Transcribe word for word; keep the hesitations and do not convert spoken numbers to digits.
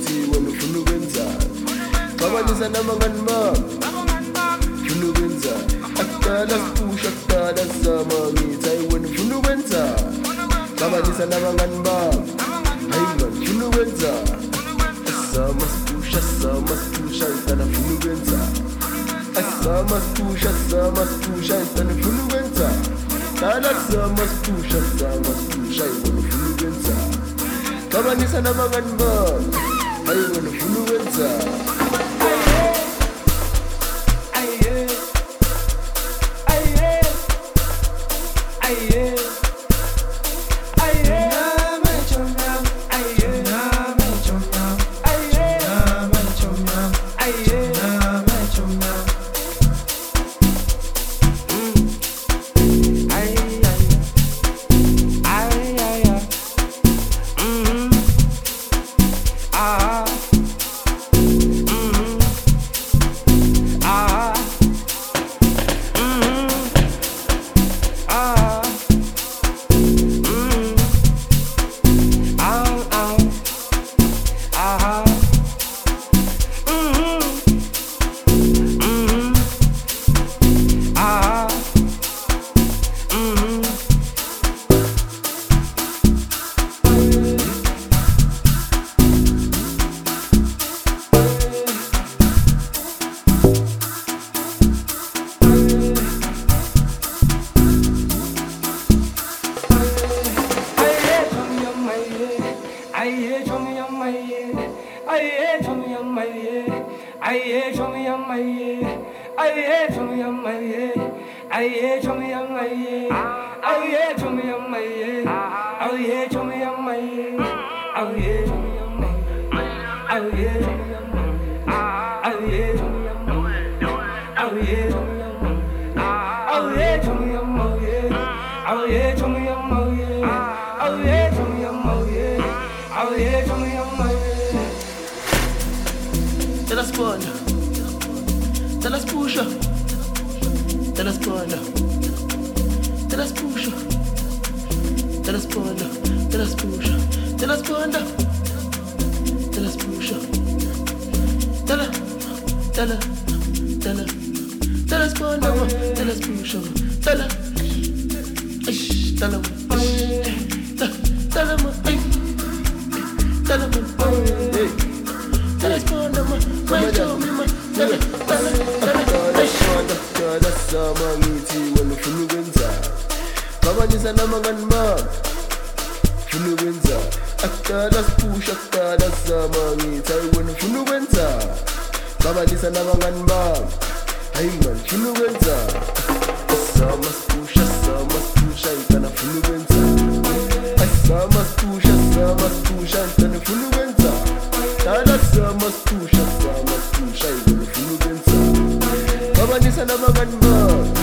ngithi wena ufuna ukwenzani? Xabanisa nabangani bami ufuna ukwenzani? Akudala sipusha akudala sizama ngithi hayi wena ufuna ukwenzani? Xabanisa nabangani bami hayi man ufuna ukwenzani? Asizama sipusha asizama sipusha ngidala ufuna ukwenzani? Asizama sipusha asizama sipusha ngidala ufuna ukwenzani? Dala sizama sipusha asizama sipusha ngidala ufuna ukwenzani? Xabanisa nabangani bami hayi wena ufuna ukwenzani? Tell us ponder, tell us push up, tell us ponder, tell us push up, tell us ponder, tell us push up, tell us ponder, tell us push up, tell us, tell us, tell us, tell us ponder, tell us push up, tell us, tell us, tell us, tell us, hey. Tell us ponder, my show me, my tell us, tell us, tell us, Akudala sizama ngithi wena ufuna ukwenzani? Xabanisa nabangani bami ufuna ukwenzani? Akudala sipusha akudala sizama ngithi hayi wena ufuna ukwenzani? Xabanisa nabangani bami hayi man ufuna ukwenzani? Asizama sipusha asizama sipusha ngidala ufuna ukwenzani? Asizama sipusha asizama sipusha ngidala ufuna ukwenzani? Dala sizama sipusha sizama sipusha ngidala ufuna ukwenzani? Xabanisa nabangani bami